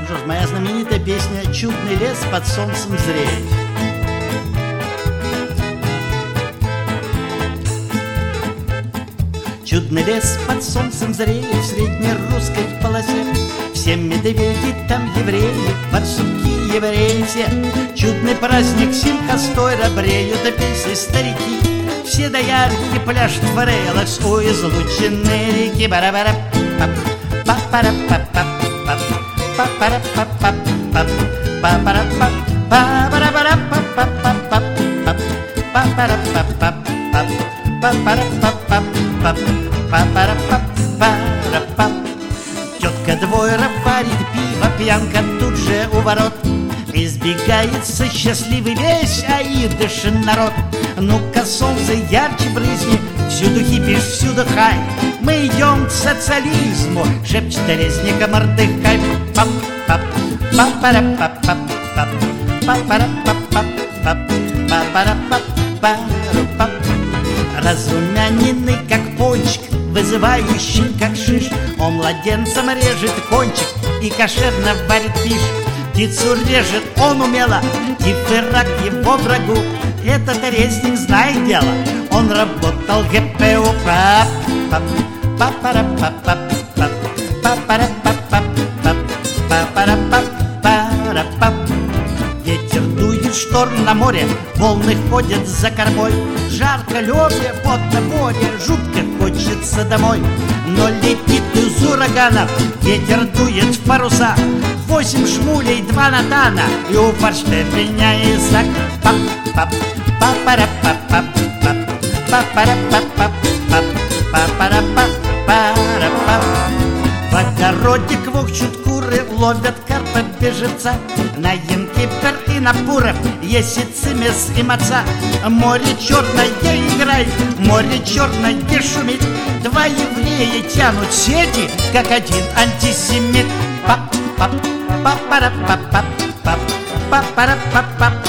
что ж, моя знаменитая песня «Чудный лес под солнцем зреет». Чудный лес под солнцем зреет в среднерусской полосе. Все медведи там евреи, барсуки евреи все. Чудный праздник Симхастойра бреют песни старики. Все доярки пляшут в релакс у излученной реки. Бара-бара-пап, пап-пара-пап-пап, пап-пара-пап-пап, пап-пара-пап, пап-пара-пап-пап, пап-пара-пап-пап, пап-пара-пап-пап. Тетка Двойра варит пиво, пьянка тут же у ворот. Избегается счастливый весь аидышин народ. Ну-ка, солнце ярче брызни, всюду кипиш, всюду хай. Мы идем к социализму, шепчет резника Мордыхай. Пап-пап, пап-пара-пап-пап, пап-пара-пап-пап, пап-пара-пап, пап-пара-пап. Разрумяненный, как пончик, вызывающий, как шиш. Он младенцам режет кончик и кошерно варит пиш. Птицу режет он умело, и рак его врагу. Этот резник знает дело, он работал ГПУ. Ветер дует, шторм на море, волны ходят за кормой. Жарко, лёбе, вот на море, жутко хочется домой. Но летит из ураганов, ветер дует в паруса. 8 шмулей, 2 натана, и у форштевеня Исаак. Пап-пап, папара-пап-пап, папара-пап-пап, папара-пап-пара-пап. В огороде квохчут куры, ловят карпа беженца. На Янкипер и на Пуров есть и цимес, и маца. Море черное играет, море черное шумит. 2 еврея тянут сети, как один антисемит. Пап-пап, папара-пап-пап, папара-пап-пап,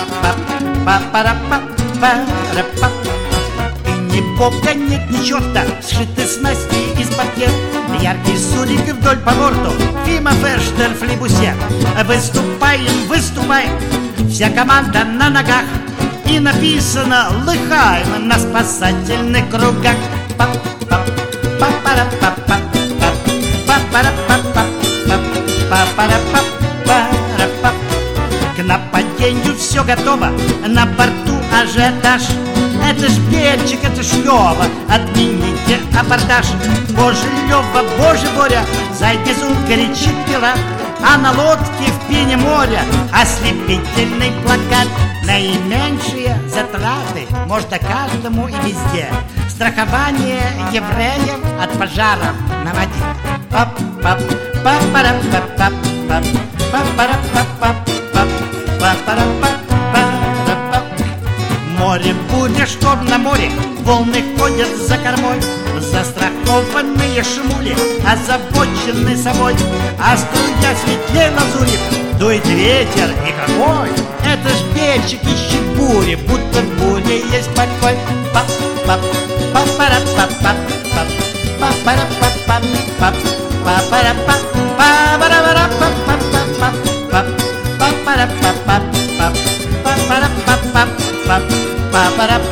папара-пап-пара-пап. И ни бога нет, ни черта, сшиты снасти из паркет. Яркий сурик вдоль по борту, Фима Ферштер, Флибусе. Выступаем, выступаем, вся команда на ногах. И написано «Лыхаем» на спасательных кругах. Пап-пап, папара-пап-пап, папара-пап-пап, папара-пап-пара-пап. К нападению все готово, на борту ажиотаж. Это ж Бельчик, это ж Лёва, отмените абордаж. Боже, Лёва, боже, Боря, зай безум кричит пират. А на лодке в пене моря ослепительный плакат. Наименьшие затраты можно каждому и везде. Страхование евреев от пожаров на воде. Пап-пап, пап-пара-пап-пап, пап-пара-пап-пап, пап-пара-пап-пап. Море, буря, шторм на море, волны ходят за кормой. Застрахованные шмули, озабочены собой. А струя светлее лазури, дует ветер и какой. Это ж Бельчик ищет бури, будто в буре есть покой. Пап-пап, пап-пара-пап-пап, пап-пара-пап-пап, пап-пара-пап, пап-пара-пап-пап, пап-пара-пап-пап, пап-пара-пап-пап.